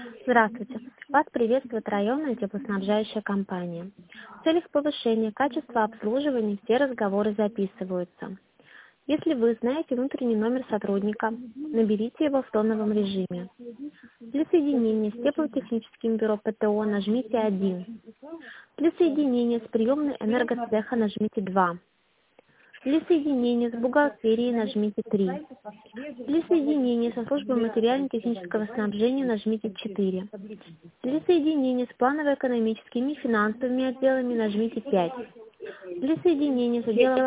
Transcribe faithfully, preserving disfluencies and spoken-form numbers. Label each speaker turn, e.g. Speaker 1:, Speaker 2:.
Speaker 1: Здравствуйте. Вас приветствует районная теплоснабжающая компания. В целях повышения качества обслуживания все разговоры записываются. Если вы знаете внутренний номер сотрудника, наберите его в тоновом режиме. Для соединения с теплотехническим бюро ПТО нажмите один. Для соединения с приемной энергоцеха нажмите два. Для соединения с бухгалтерией нажмите три. Для соединения со службой материально-технического снабжения нажмите четыре. Для соединения с планово-экономическими и финансовыми отделами нажмите пять. Для соединения с отделом